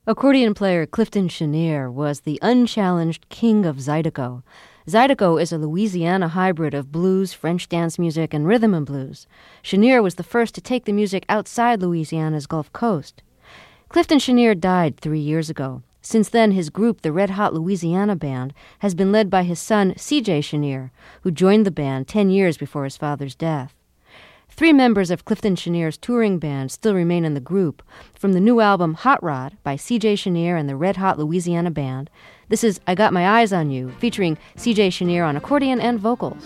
Accordion player Clifton Chenier was the unchallenged king of Zydeco. Zydeco is a Louisiana hybrid of blues, French dance music, and rhythm and blues. Chenier was the first to take the music outside Louisiana's Gulf Coast. Clifton Chenier died 3 years ago. Since then, his group, the Red Hot Louisiana Band, has been led by his son, C.J. Chenier, who joined the band 10 years before his father's death. 3 members of Clifton Chenier's touring band still remain in the group. From the new album Hot Rod by C.J. Chenier and the Red Hot Louisiana Band, this is I Got My Eyes on You, featuring C.J. Chenier on accordion and vocals.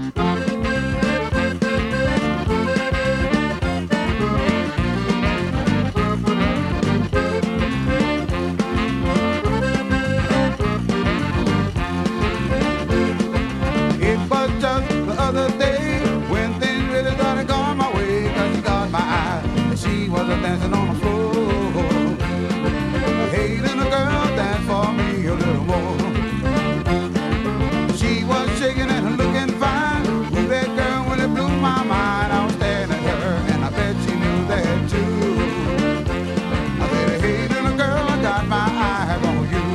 It was just the other day when things really started going my way, 'cause she got my eye and she was dancing on the floor. Hey, little girl, dance for me a little more. She was shaking and looking fine. Ooh, that girl really blew my mind. I was staring at her and I bet she knew that too. I said, hey, little girl, I got my eyes on you.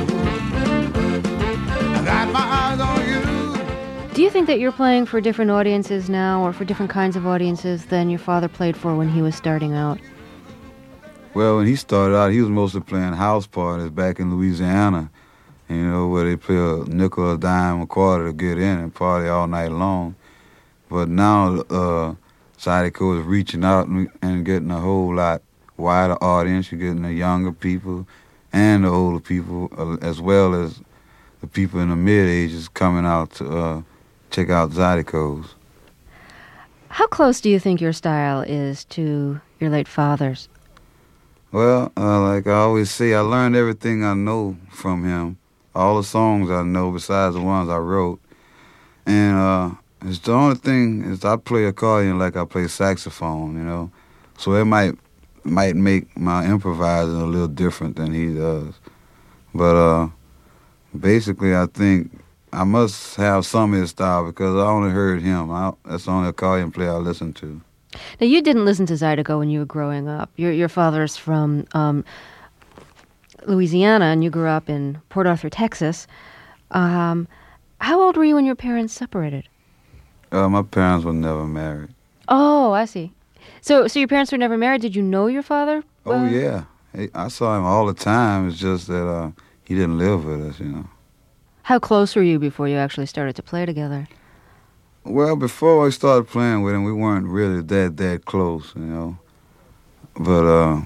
I got my eyes on you. Do you think that you're playing for different audiences now, or for different kinds of audiences than your father played for when he was starting out? Well, when he started out, he was mostly playing house parties back in Louisiana, you know, where they play a nickel, a dime, a quarter to get in and party all night long. But now Zydeco is reaching out and getting a whole lot wider audience. You're getting the younger people and the older people, as well as the people in the mid-ages coming out to check out Zydeco's. How close do you think your style is to your late father's? Well, like I always say, I learned everything I know from him. All the songs I know besides the ones I wrote. And it's the only thing is I play accordion like I play saxophone, you know. So it might make my improvising a little different than he does. But basically I think I must have some of his style because I only heard him. That's the only accordion player I listen to. Now, you didn't listen to Zydeco when you were growing up. Your father's from Louisiana, and you grew up in Port Arthur, Texas. How old were you when your parents separated? My parents were never married. Oh, I see. So your parents were never married. Did you know your father? Oh, yeah. I saw him all the time. It's just that he didn't live with us, you know. How close were you before you actually started to play together? Well, before I started playing with him, we weren't really that close, you know. But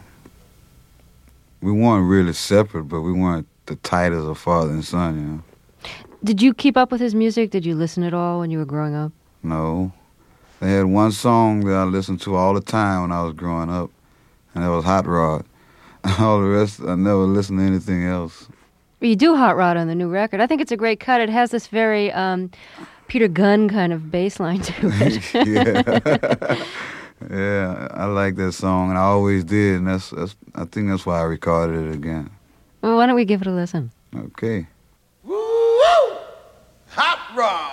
we weren't really separate, but we weren't the tight as a father and son, you know. Did you keep up with his music? Did you listen at all when you were growing up? No. They had one song that I listened to all the time when I was growing up, and that was Hot Rod. All the rest, I never listened to anything else. You do Hot Rod on the new record. I think it's a great cut. It has this very Peter Gunn kind of bass line to it. Yeah. Yeah, I like that song, and I always did, and I think that's why I recorded it again. Well, why don't we give it a listen? Okay. Woo-woo! Hot Rod!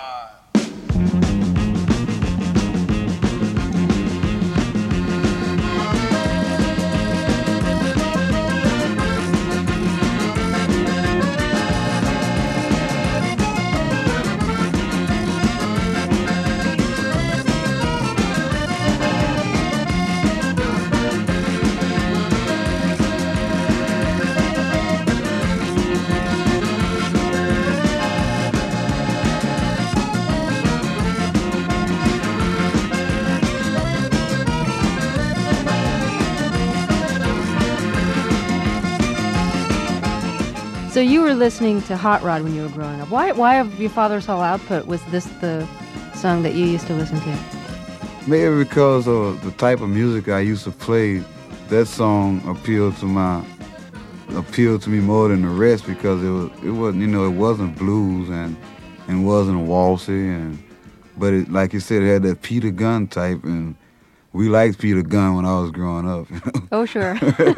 So you were listening to Hot Rod when you were growing up. Why of your father's whole output was this the song that you used to listen to? Maybe because of the type of music I used to play, that song appealed to me more than the rest because it wasn't blues and wasn't waltzy but it, like you said, it had that Peter Gunn type, and we liked Peter Gunn when I was growing up. You know? Oh, sure.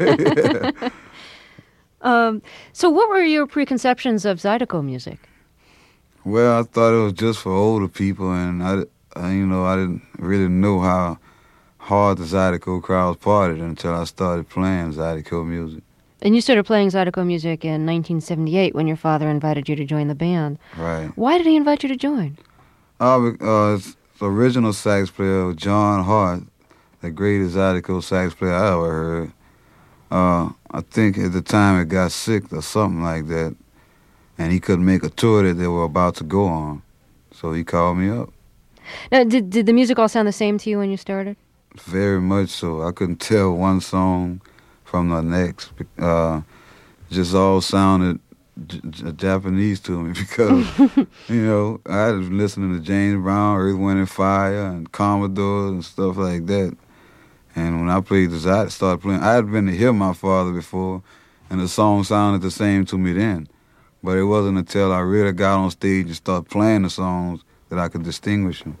So what were your preconceptions of Zydeco music? Well, I thought it was just for older people, and I didn't really know how hard the Zydeco crowds partied until I started playing Zydeco music. And you started playing Zydeco music in 1978 when your father invited you to join the band. Right. Why did he invite you to join? It's the original sax player, John Hart, the greatest Zydeco sax player I ever heard. I think at the time it got sick or something like that, and he couldn't make a tour that they were about to go on. So he called me up. Now, did the music all sound the same to you when you started? Very much so. I couldn't tell one song from the next. Just all sounded Japanese to me because, I was listening to James Brown, Earth, Wind and Fire, and Commodore and stuff like that. And when I started playing, I had been to hear my father before, and the song sounded the same to me then. But it wasn't until I really got on stage and started playing the songs that I could distinguish them.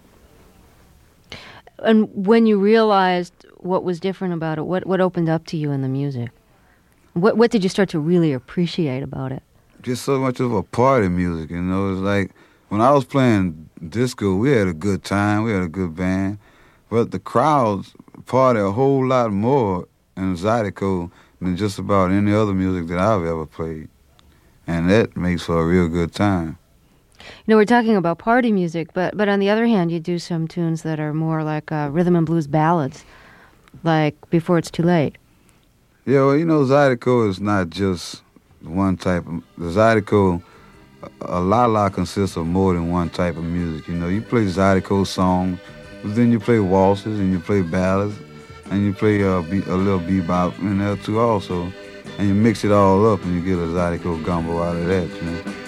And when you realized what was different about it, what opened up to you in the music? What did you start to really appreciate about it? Just so much of a party music, It's like when I was playing disco, we had a good time, we had a good band, but the crowds party a whole lot more in Zydeco than just about any other music that I've ever played. And that makes for a real good time. We're talking about party music, but on the other hand, you do some tunes that are more like rhythm and blues ballads, like Before It's Too Late. Yeah, well, Zydeco is not just one type of... The Zydeco, a la consists of more than one type of music. You play Zydeco songs, but then you play waltzes, and you play ballads, and you play a little bebop in there too also. And you mix it all up, and you get a Zydeco gumbo out of that,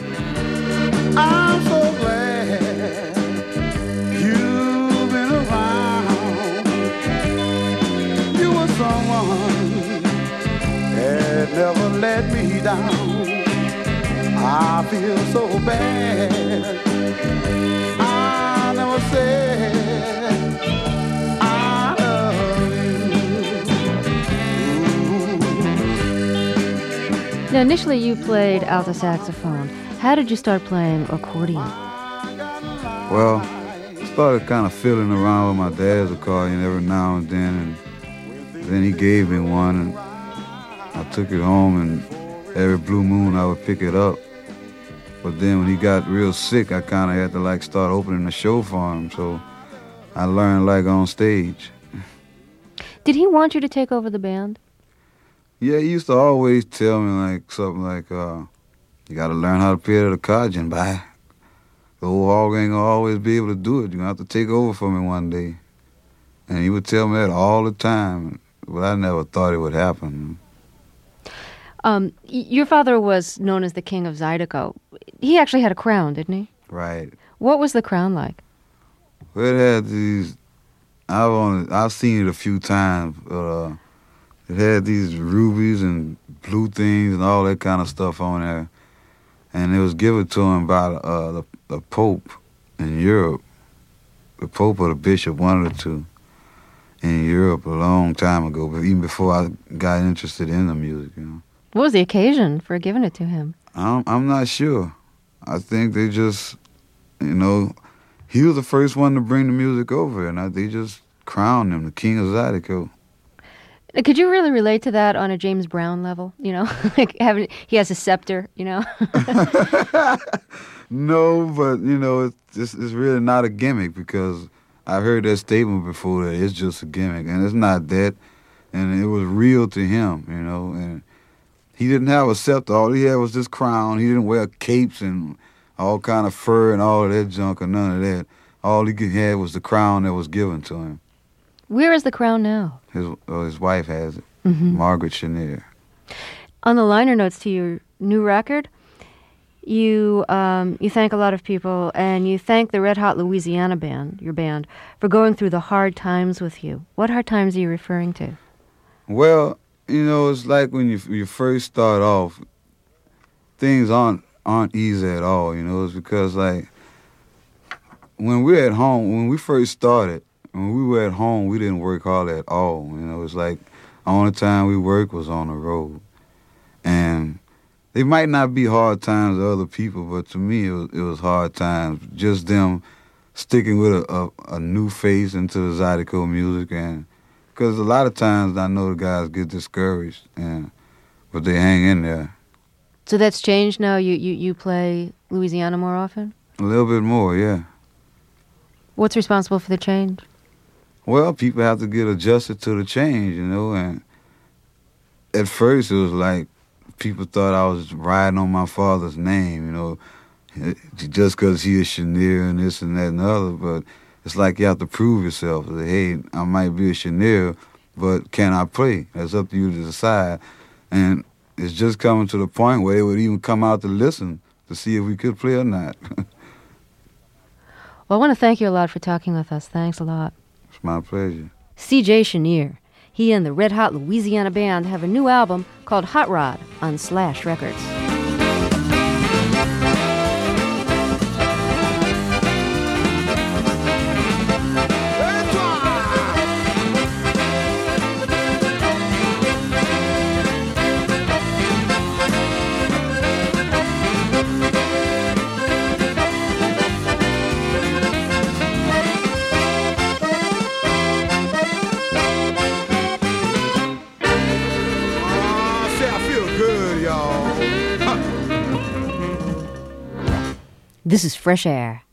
I'm so glad you've been around. You were someone that never let me down. I feel so bad. I never said I love you. Now, initially you played alto saxophone. How did you start playing accordion? Well, I started kind of fiddling around with my dad's accordion every now and then then he gave me one, and I took it home, and every blue moon I would pick it up. But then when he got real sick, I kind of had to start opening the show for him, so I learned on stage. Did he want you to take over the band? Yeah, he used to always tell me something like, you got to learn how to play the accordion, bye. The old hog ain't going to always be able to do it. You're going to have to take over for me one day. And he would tell me that all the time, but I never thought it would happen. Your father was known as the King of Zydeco. He actually had a crown, didn't he? Right. What was the crown like? Well, it had these... I've seen it a few times, but it had these rubies and blue things and all that kind of stuff on there. And it was given to him by the Pope in Europe. The Pope or the Bishop, one of the two, in Europe a long time ago, but even before I got interested in the music, What was the occasion for giving it to him? I'm not sure. I think they just, he was the first one to bring the music over, and they just crowned him the King of Zydeco. Could you really relate to that on a James Brown level? He has a scepter, No, but, it's really not a gimmick, because I've heard that statement before that it's just a gimmick, and it's not that, and it was real to him, and he didn't have a scepter. All he had was this crown. He didn't wear capes and all kind of fur and all of that junk or none of that. All he had was the crown that was given to him. Where is the crown now? His wife has it, Margaret Chenier. On the liner notes to your new record, you thank a lot of people, and you thank the Red Hot Louisiana band, your band, for going through the hard times with you. What hard times are you referring to? Well, it's like when you first start off, things aren't easy at all. It's because when we're at home, when we first started. When we were at home, we didn't work hard at all. It's like the only time we worked was on the road. And they might not be hard times to other people, but to me it was hard times. Just them sticking with a new face into the Zydeco music. And because a lot of times I know the guys get discouraged. But but they hang in there. So that's changed now? You play Louisiana more often? A little bit more, yeah. What's responsible for the change? Well, people have to get adjusted to the change, you know, and at first it was like people thought I was riding on my father's name, you know, just because he is Chenier and this and that and the other, but it's like you have to prove yourself. That, hey, I might be a Chenier, but can I play? That's up to you to decide. And it's just coming to the point where they would even come out to listen to see if we could play or not. Well, I want to thank you a lot for talking with us. Thanks a lot. It's my pleasure. C.J. Chenier. He and the Red Hot Louisiana Band have a new album called Hot Rod on Slash Records. This is Fresh Air.